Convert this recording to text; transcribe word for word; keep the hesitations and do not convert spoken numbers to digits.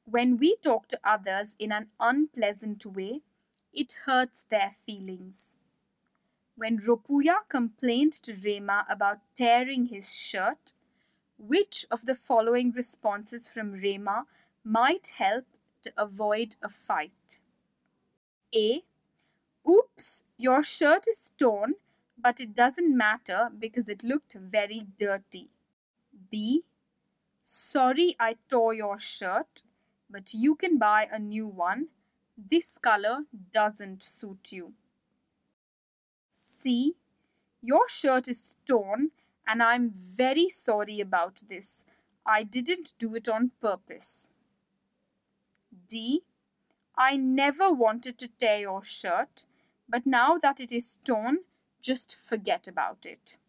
When we talk to others in an unpleasant way, it hurts their feelings. When Ropuya complained to Rema about tearing his shirt, which of the following responses from Rema might help to avoid a fight? A. Oops, your shirt is torn, but it doesn't matter because it looked very dirty. B. Sorry I tore your shirt, but you can buy a new one. This color doesn't suit you. C. Your shirt is torn and I'm very sorry about this. I didn't do it on purpose. D. I never wanted to tear your shirt, but now that it is torn, just forget about it.